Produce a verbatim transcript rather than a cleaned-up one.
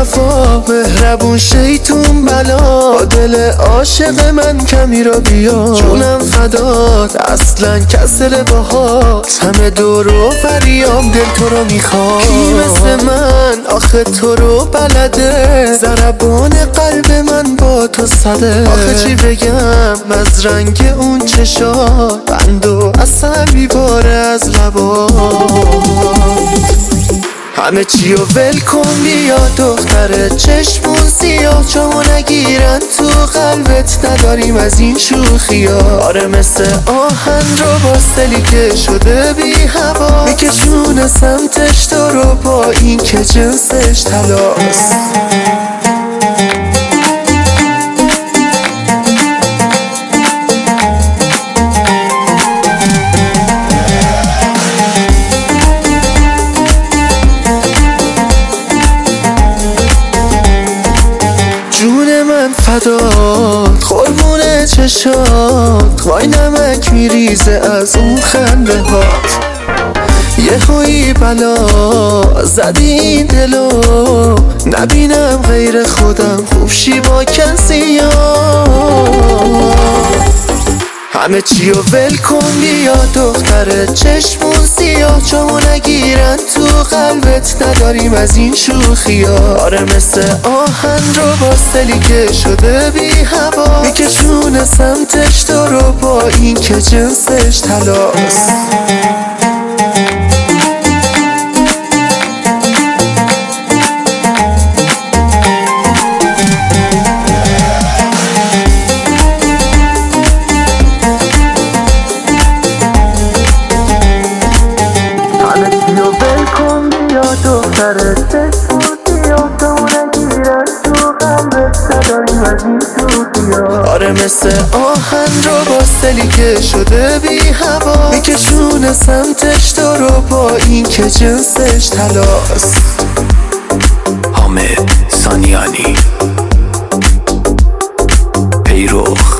وفا مهربون شیطون بلا، با دل عاشق من کمی را بیا، جونم فدات اصلا کسل باهات، همه دور و بریام دل تو رو میخواد. کی مثل من آخه تو رو بلده، ضربان قلب من با تو صده. آخه چی بگم از رنگ اون چشات، بند و اصلا میباره از لبات. همه چی رو ول کن بیا دختره، چشمون سیاه چامو نگیرن تو قلبت، نداریم از این شوخیا. آره مثل آهن رو باستلی که شده بی هوا، میکشونه سمتش تو رو با این که جنسش طلاست. جون من فدات قربون چشات، وای نمک میریزه از اون خنده هات. یه هایی بلا زدی این دلو، نبینم غیر خودم خوب شی با کسی ها. همه چی رو ول کن بیا دختره، چشمون سیاه چامو نگیرن تو قلبت، نداریم از این شوخیا. آره مثل آهن رو باستلی که شده بی هوا، میکشونه سمتش تو رو با این که جنسش طلاست. دختره چشمون سیاه چامو نگیرن تو قلبت، نداریم از این شوخیا. آره مثل آهن رو باستلی که شده بی هوا، میکشونه سمتش تو رو با این که جنسش طلاست. حامد سانیانی پیرو